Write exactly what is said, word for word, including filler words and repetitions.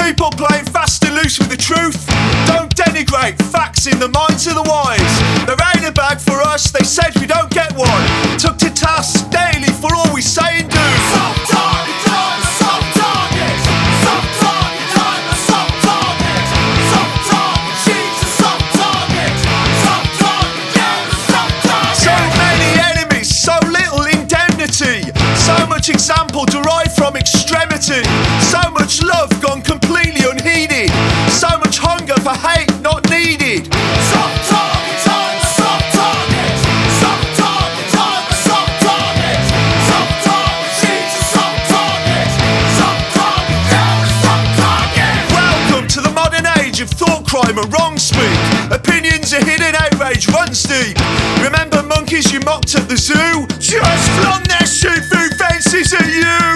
People playing fast and loose with the truth. Don't denigrate facts in the minds of the wise. There ain't a bag for us, they said we don't get one. Took to task daily for all we say and do. Soft target time, a soft target. Soft target time, a soft target. Soft target, she's a soft target. Soft target, yeah, a soft target. So many enemies, so little indemnity. So much example derived from extremity. So much love gone completely unheeded. So much hunger for hate not needed. Soft target time, a soft target. Soft target time, a soft target. Soft target, she's a soft target. Soft target, yeah, a soft target. Welcome to the modern age of thought crime and wrong speak. Opinions are hidden, outrage runs deep. Remember monkeys you mocked at the zoo? Just flung their shit through fences at you.